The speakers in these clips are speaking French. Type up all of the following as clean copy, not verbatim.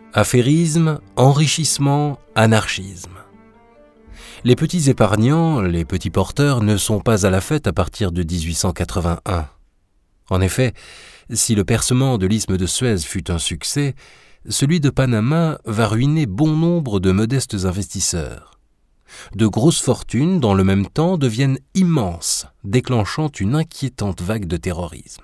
Affairisme, enrichissement, anarchisme. Les petits épargnants, les petits porteurs ne sont pas à la fête à partir de 1881. En effet, si le percement de l'isthme de Suez fut un succès, celui de Panama va ruiner bon nombre de modestes investisseurs. De grosses fortunes, dans le même temps, deviennent immenses, déclenchant une inquiétante vague de terrorisme.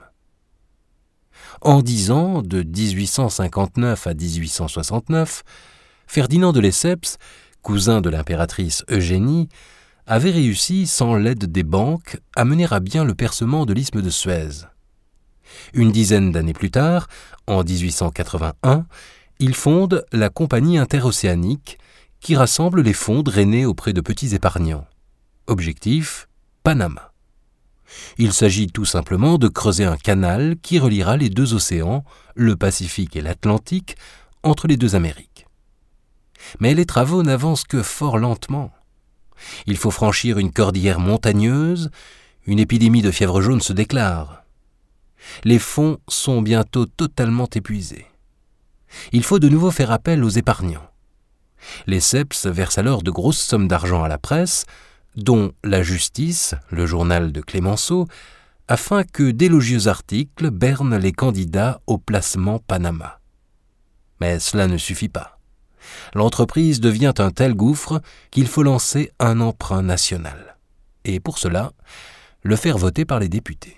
En 10 ans, de 1859 à 1869, Ferdinand de Lesseps, cousin de l'impératrice Eugénie, avait réussi, sans l'aide des banques, à mener à bien le percement de l'isthme de Suez. Une dizaine d'années plus tard, en 1881, il fonde la Compagnie interocéanique qui rassemble les fonds drainés auprès de petits épargnants. Objectif, Panama. Il s'agit tout simplement de creuser un canal qui reliera les deux océans, le Pacifique et l'Atlantique, entre les deux Amériques. Mais les travaux n'avancent que fort lentement. Il faut franchir une cordillère montagneuse, une épidémie de fièvre jaune se déclare. Les fonds sont bientôt totalement épuisés. Il faut de nouveau faire appel aux épargnants. Lesseps verse alors de grosses sommes d'argent à la presse, dont La Justice, le journal de Clémenceau, afin que d'élogieux articles bernent les candidats au placement Panama. Mais cela ne suffit pas. L'entreprise devient un tel gouffre qu'il faut lancer un emprunt national. Et pour cela, le faire voter par les députés.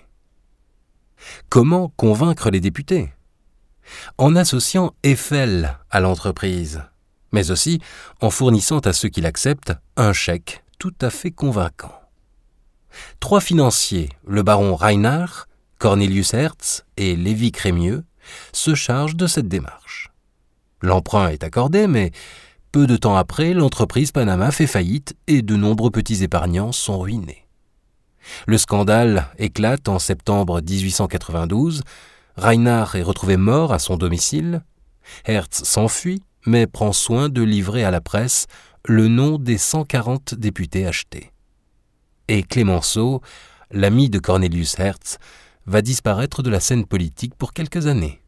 Comment convaincre les députés ? En associant Eiffel à l'entreprise, mais aussi en fournissant à ceux qui l'acceptent un chèque tout à fait convaincant. 3 financiers, le baron Reinach, Cornelius Hertz et Lévi Crémieux, se chargent de cette démarche. L'emprunt est accordé, mais peu de temps après, l'entreprise Panama fait faillite et de nombreux petits épargnants sont ruinés. Le scandale éclate en septembre 1892, Reinach est retrouvé mort à son domicile, Hertz s'enfuit, mais prend soin de livrer à la presse le nom des 140 députés achetés. Et Clémenceau, l'ami de Cornelius Hertz, va disparaître de la scène politique pour quelques années.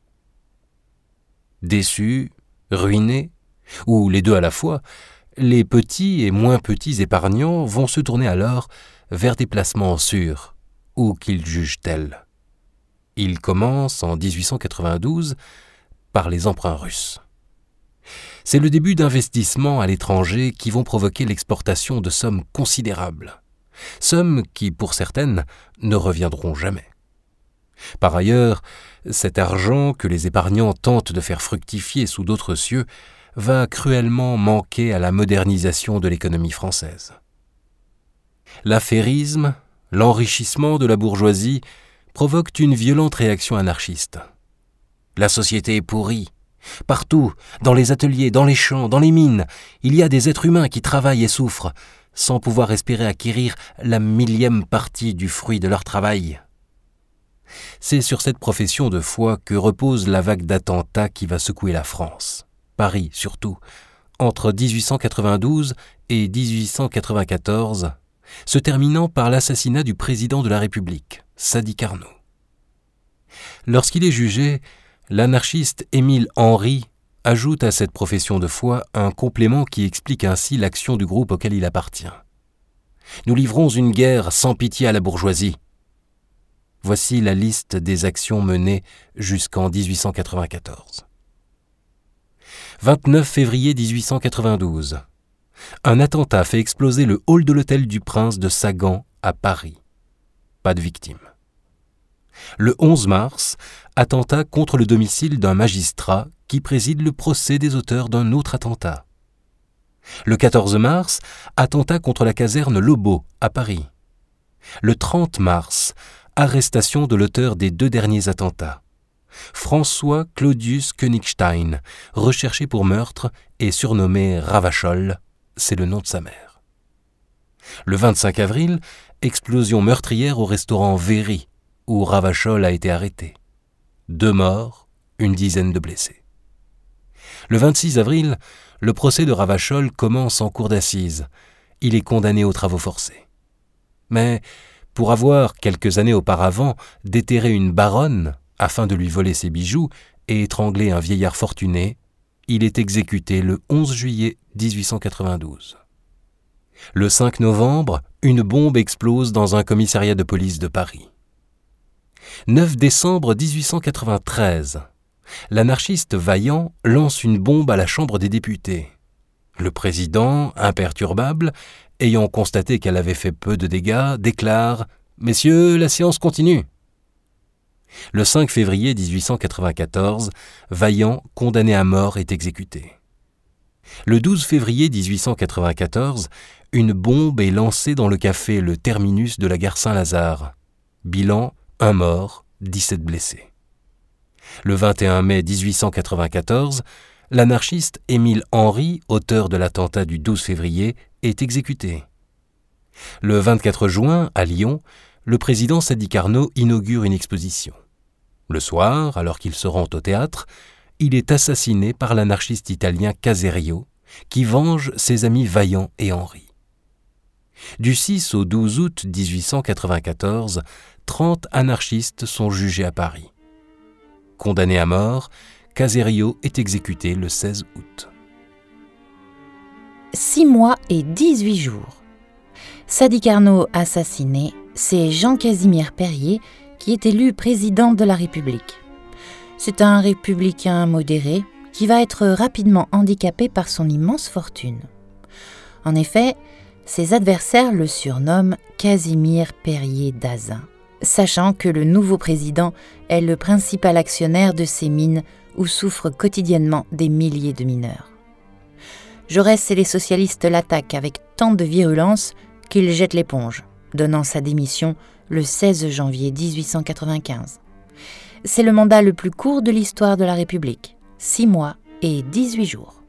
Déçus, ruinés, ou les deux à la fois, les petits et moins petits épargnants vont se tourner alors vers des placements sûrs, ou qu'ils jugent tels. Ils commencent en 1892 par les emprunts russes. C'est le début d'investissements à l'étranger qui vont provoquer l'exportation de sommes considérables, sommes qui, pour certaines, ne reviendront jamais. Par ailleurs, cet argent que les épargnants tentent de faire fructifier sous d'autres cieux va cruellement manquer à la modernisation de l'économie française. L'affairisme, l'enrichissement de la bourgeoisie provoquent une violente réaction anarchiste. La société est pourrie. Partout, dans les ateliers, dans les champs, dans les mines, il y a des êtres humains qui travaillent et souffrent, sans pouvoir espérer acquérir la 1000e partie du fruit de leur travail. C'est sur cette profession de foi que repose la vague d'attentats qui va secouer la France, Paris surtout, entre 1892 et 1894, se terminant par l'assassinat du président de la République, Sadi Carnot. Lorsqu'il est jugé, l'anarchiste Émile Henry ajoute à cette profession de foi un complément qui explique ainsi l'action du groupe auquel il appartient. « Nous livrons une guerre sans pitié à la bourgeoisie. » Voici la liste des actions menées jusqu'en 1894. 29 février 1892. Un attentat fait exploser le hall de l'hôtel du Prince de Sagan à Paris. Pas de victimes. Le 11 mars, attentat contre le domicile d'un magistrat qui préside le procès des auteurs d'un autre attentat. Le 14 mars, attentat contre la caserne Lobeau à Paris. Le 30 mars, arrestation de l'auteur des 2 derniers attentats. François Claudius Königstein, recherché pour meurtre et surnommé Ravachol, c'est le nom de sa mère. Le 25 avril, explosion meurtrière au restaurant Véry, où Ravachol a été arrêté. 2 morts, une dizaine de blessés. Le 26 avril, le procès de Ravachol commence en cour d'assises. Il est condamné aux travaux forcés. Mais pour avoir, quelques années auparavant, déterré une baronne afin de lui voler ses bijoux et étrangler un vieillard fortuné, il est exécuté le 11 juillet 1892. Le 5 novembre, une bombe explose dans un commissariat de police de Paris. 9 décembre 1893, l'anarchiste Vaillant lance une bombe à la Chambre des députés. Le président, imperturbable, ayant constaté qu'elle avait fait peu de dégâts, déclare « Messieurs, la séance continue ». Le 5 février 1894, Vaillant, condamné à mort, est exécuté. Le 12 février 1894, une bombe est lancée dans le café Le Terminus de la gare Saint-Lazare. Bilan, 1 mort, 17 blessés. Le 21 mai 1894, l'anarchiste Émile Henry, auteur de l'attentat du 12 février, est exécuté. Le 24 juin, à Lyon, le président Sadi Carnot inaugure une exposition. Le soir, alors qu'il se rend au théâtre, il est assassiné par l'anarchiste italien Caserio, qui venge ses amis Vaillant et Henry. Du 6 au 12 août 1894, 30 anarchistes sont jugés à Paris. Condamné à mort, Caserio est exécuté le 16 août. 6 mois et 18 jours. Sadi Carnot assassiné, c'est Jean-Casimir Perier qui est élu président de la République. C'est un républicain modéré qui va être rapidement handicapé par son immense fortune. En effet, ses adversaires le surnomment Casimir Perier d'Azun, sachant que le nouveau président est le principal actionnaire de ces mines où souffrent quotidiennement des milliers de mineurs. Jaurès et les socialistes l'attaquent avec tant de virulence qu'il jette l'éponge, donnant sa démission le 16 janvier 1895. C'est le mandat le plus court de l'histoire de la République, 6 mois et 18 jours.